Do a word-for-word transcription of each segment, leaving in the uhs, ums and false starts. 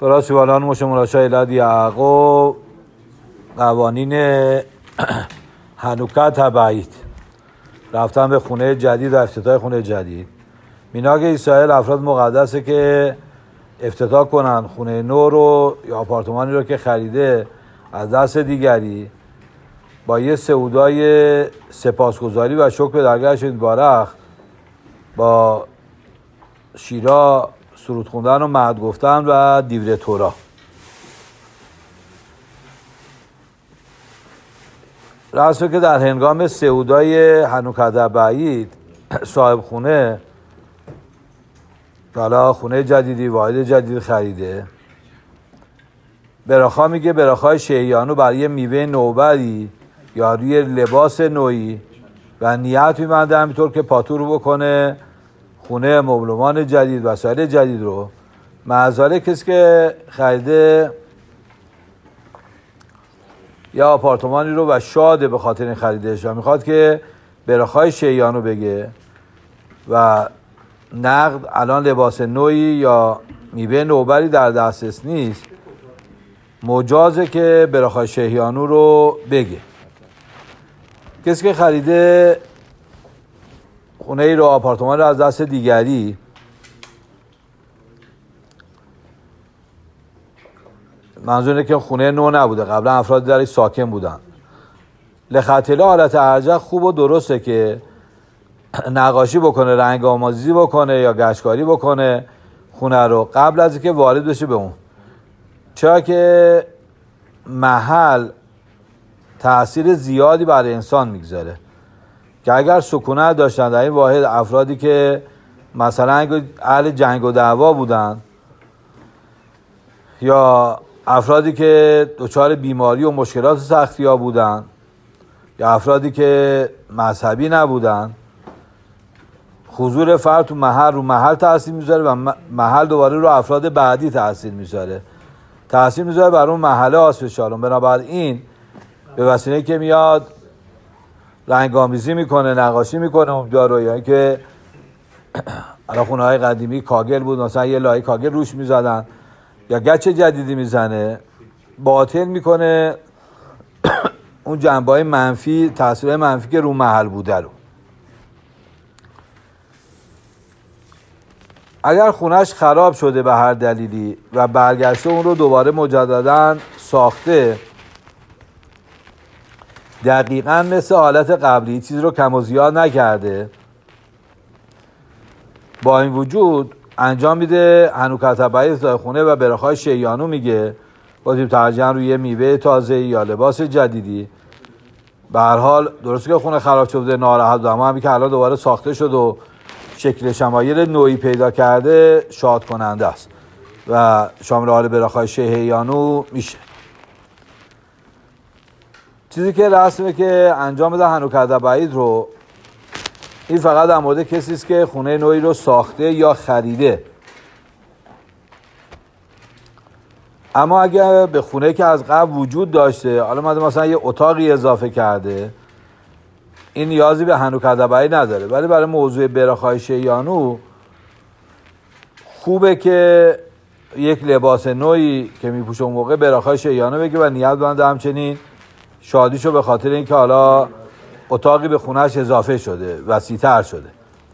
تورا سیوالان موشه مراشا ایلاد یعقوب قوانین هنوکا تبعید رفتن به خونه جدید و افتتاح خونه جدید. میناگ اسرائیل افراد مقدسه که افتتاح کنن خونه نو رو یا آپارتمانی رو که خریده از دست دیگری با یه سعودای سپاسگزاری و شکر به درگاهش بارخ با شیرا سرود خوندن و مدح گفتن و دیوره تورا. رسمه که در هنگام سعودای هنوکا تبعید صاحب خونه حالا خونه جدیدی واحد جدید خریده، براخا میگه براخای شیعیانو برای میوه نوبری یا روی لباس نوعی و نیت میبنده همینطور که پاتور بکنه خونه مبلمان جدید وسایل جدید رو. معذاره کسی که خریده یا آپارتمانی رو و شاده به خاطر این خریدش و میخواد که براخای شیعیانو بگه و نقد الان لباس نوعی یا میوه نوبری در دسترس نیست، مجازه که براخای شیعیانو رو بگه. کسی که خریده خونه ای رو آپارتمان رو از دست دیگری منظور اینه که خونه نو نبوده، قبلا افراد درش ساکن بودن، لخطیله حالت ارجح خوب و درسته که نقاشی بکنه، رنگ آمازی بکنه یا گچکاری بکنه خونه رو قبل از اینکه وارد بشه به اون، چرا که محل تأثیر زیادی برای انسان میگذاره که اگر سکونت داشتن در این واحد افرادی که مثلا اهل جنگ و دعوا بودن یا افرادی که دچار بیماری و مشکلات سختی ها بودن یا افرادی که مذهبی نبودن، حضور فرد تو محل رو محل تاثیر میذاره و محل دوباره رو افراد بعدی تاثیر میذاره تاثیر میذاره بر اون محله آسفشالون. بنابراین به وسیله که میاد رنگامیزی میکنه، نقاشی میکنه اونجا رو، یا اینکه الان خونه های قدیمی کاگل بود مثلا یه لایه کاگل روش میزدن یا گچ جدیدی میزنه، باطل میکنه اون جنبه‌های منفی، تاثیرهای منفی که رو محل بوده رو. اگر خونش خراب شده به هر دلیلی و برگشته اون رو دوباره مجدداً ساخته، دقیقاً مثل حالت قبلی چیز رو کم و زیاد نکرده، با این وجود انجام میده هنوکا تبعید خونه و براخای شیعیانو میگه با تیم ترجیحاً روی میوه تازه یا لباس جدیدی. به هر حال درسته که خونه خراب شده ناراحت بود، اما همین که الان دوباره ساخته شد و شکل شمایل نوعی پیدا کرده شاد کننده است و شامل حال براخای شیعیانو میشه. چیزی که رسمه که انجام بده هنوکا تبعید رو، این فقط در مورد کسی است که خونه نوعی رو ساخته یا خریده. اما اگر به خونه که از قبل وجود داشته حالا مثلا مثلا یه اتاقی اضافه کرده، این نیازی به هنوکا تبعید نداره. ولی برای موضوع براخای شیعیانو خوبه که یک لباس نوعی که میپوشه اون موقع براخای شیعیانو بگه و نیت بنده همچنین شادیشو به خاطر اینکه حالا اتاقی به خونهش اضافه شده، وسیع‌تر شده.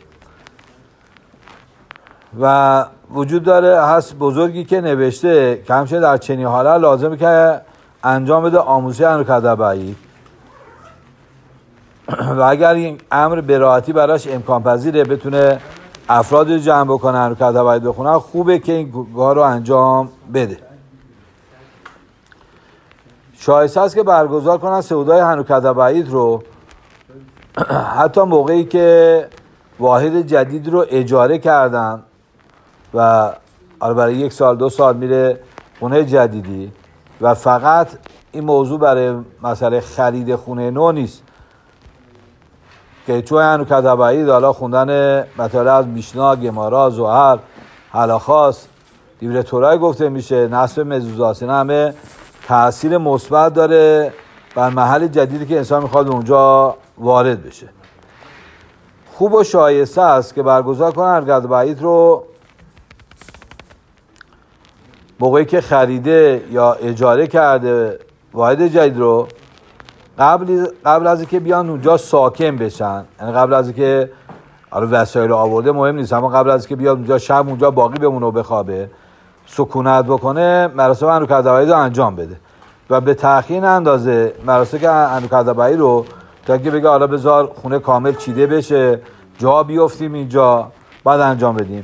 و وجود داره هست بزرگی که نوشته که همچنین در چنین حالت لازمه که انجام بده آموزش هنوکا تبعید و اگر این امر به راحتی براش امکان پذیره بتونه افراد رو جمع بکنه هنوکا تبعید بخونه، خوبه که این کار رو انجام بده. شایسته است که برگزار کنن سعودای هنوکا تبعید رو حتی موقعی که واحد جدید رو اجاره کردن و برای یک سال دو سال میره خونه جدیدی و فقط این موضوع برای مسئله خرید خونه نو نیست که چون هنوکا تبعید حالا خوندن مطالعه از میشنا، گمارا، زوهر، هلاخاس، دیوره تورای گفته میشه، نصب مزوزاس، این همه تأثیر مثبت داره بر محل جدیدی که انسان میخواد اونجا وارد بشه. خوب و شایسته است که برگزار کنن هنوکا تبعید رو موقعی که خریده یا اجاره کرده واحد جدید رو، قبل قبل از اینکه بیان اونجا ساکن بشن، یعنی قبل از اینکه آره وسایل آورده مهم نیست، اما قبل از اینکه بیاد اونجا شب اونجا باقی بمونه و بخوابه، سکونت بکنه، مراسم انوکردبایی رو انجام بده و به تأخیر اندازه مراسم انوکردبایی رو تا اینکه بگه حالا بذار خونه کامل چیده بشه، جا بیافتیم اینجا، بعد انجام بدیم.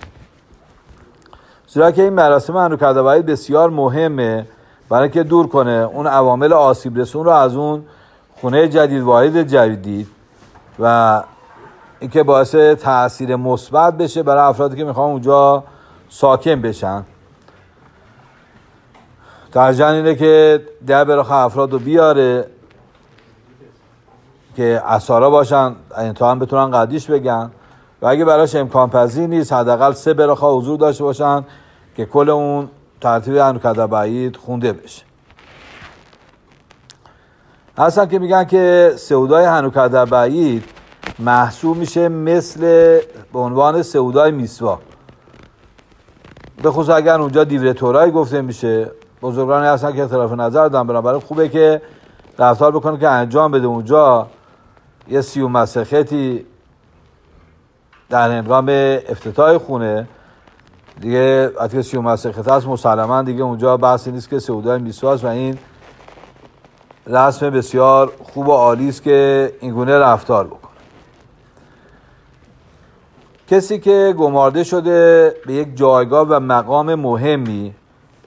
زیرا که این مراسم انوکردبایی بسیار مهمه برای اینکه دور کنه اون عوامل آسیب رسون رو از اون خونه جدید، واحد جدید، و اینکه باعث تأثیر مثبت بشه برای افرادی که میخوان اونجا ساکن بشن. ترجیحاً اینه که ده براخه افراد رو بیاره که اسارا باشن، تا هم بتونن قدیش بگن، و اگه براش امکان پذیر نیست حداقل سه براخه حضور داشته باشن که کل اون ترتیب انوکردبایی خونده بشه. هستن که میگن که سعودای انوکردبایی محسوب میشه مثل به عنوان سعودای میسوا، به خصوص اگر اونجا دیورتورای گفته میشه. بزرگانی هستن که اختلاف نظر دارن، بنابراین خوبه که رفتار بکنه که انجام بده اونجا یه سیوم مسختی در هنگام افتتاح خونه دیگه. وقتی سیوم مسخت هست مسلما دیگه اونجا بحثی نیست که سعودای میسواست و این رسم بسیار خوب و عالی است که این گونه رفتار بکنه. کسی که گمارده شده به یک جایگاه و مقام مهمی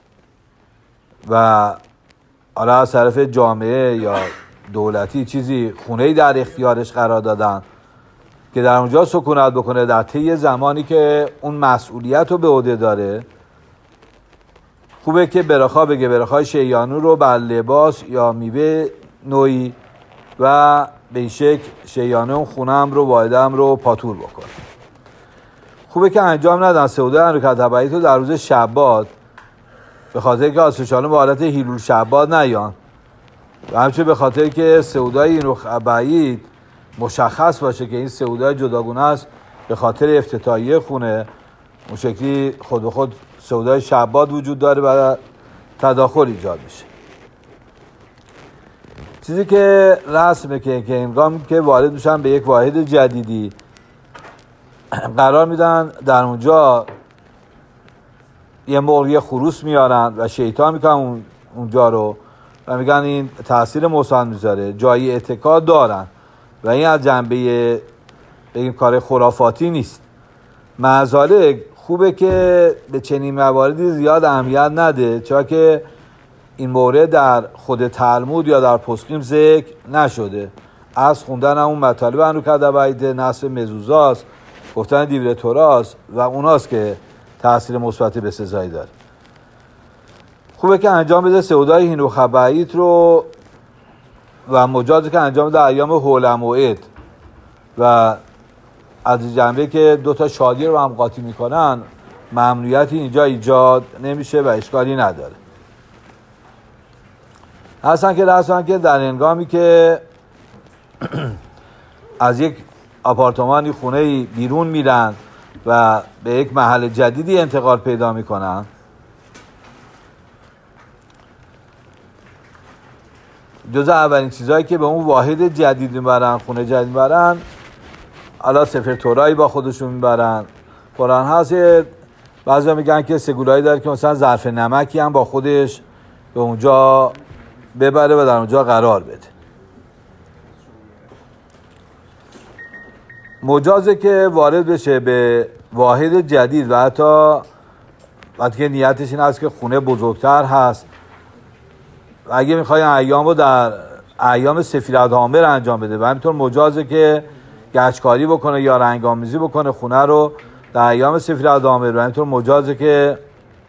و حالا از طرف جامعه یا دولتی چیزی خونه‌ای در اختیارش قرار دادن که در اونجا سکونت بکنه در طی زمانی که اون مسئولیت رو به عهده داره، خوبه که برخا بگه برخای شیانو رو بر لباس یا میوه نوعی و به این شکل شیانه اون خونم رو واحدم رو پاتور بکنه. خوبه که انجام ندن سعودای انوکردبایی رو در روز شبات، به خاطر که آسوشانو به حالت هیلول شبات نیان و همچنین به خاطر که سعودای انوکردبایی مشخص باشه که این سعودای جداگونه است به خاطر افتتاحیه خونه، اون شکلی خود به خود سعودای شبات وجود داره و تداخل ایجاد میشه. چیزی که رسمه که که هنگام که وارد میشن به یک واحد جدیدی قرار میدن در اونجا یه مرغی خروس میارن و شیطان میکنن اونجا رو و میگن این تاثیر مثبت میذاره، جایی اتکا دارن و این از جنبه بگیم کار خرافاتی نیست. معذالک خوبه که به چنین مواردی زیاد اهمیت نده، چرا که این مورد در خود تلمود یا در پسخیم ذکر نشده. از خوندن همون مطالب انوکردبایی نصب مزوزاست، گفتن دیورتوراست و اوناست که تاثیر مثبت به سزایی داره. خوبه که انجام بده سعودای انوکردبایی رو و مجازی که انجام بده ایام حول موعد و از جنبه که دو تا شادی رو هم قاطی میکنن ممنوعیتی اینجا ایجاد نمیشه و اشکالی نداره. هستن که رسن که در هنگامی که از یک آپارتمانی خونه بیرون میرن و به یک محل جدیدی انتقال پیدا میکنن، جز اولین چیزهایی که به اون واحد جدید میبرن، خونه جدید میبرن، حالا سفر تورایی با خودشون میبرن. قرآن هست بعضی میگن که سگولایی داره که مثلا ظرف نمکی هم با خودش به اونجا ببره و در اونجا قرار بده. مجازه که وارد بشه به واحد جدید و حتی وقتی که نیتش این هست که خونه بزرگتر هست و اگه میخوای ایام رو در ایام سفیرالعامر انجام بده و همینطور مجازه که گچکاری بکنه یا رنگامیزی بکنه خونه رو در ایام سفیرالعامر و همینطور مجازه که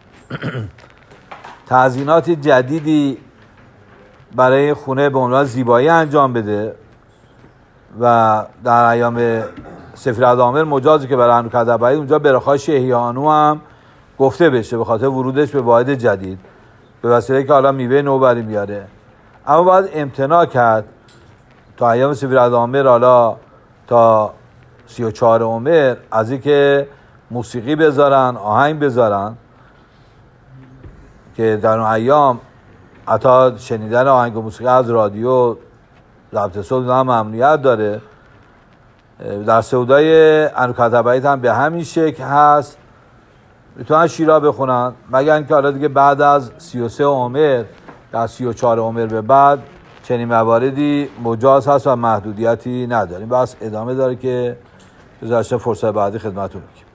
تزیینات جدیدی برای خونه به عنوان زیبایی انجام بده و در ایام سفیرالعامر مجازه که برای انوکردبایی اونجا برخای شیهیانو هم گفته بشه به خاطر ورودش به واحد جدید به وسیله که حالا میوه نوبری میاره. اما باید امتناع کرد تا ایام سفیرالعامر حالا تا سی و چهار عمر از این که موسیقی بذارن، آهنگ بذارن که در اون ایام حتی شنیدن آهنگ و موسیقی از رادیو ضبط صوت هم ممنوعیت داره. در سودای انوکتبه‌ایت هم به همین شکل هست، میتونن شیرا بخونن، مگر اینکه حالا دیگه بعد از سی و سه عمر یا سی و چهار عمر به بعد چنین مواردی مجاز هست و محدودیتی نداریم. بس ادامه داره که گذشته فرصت بعدی خدمتتون میگیم.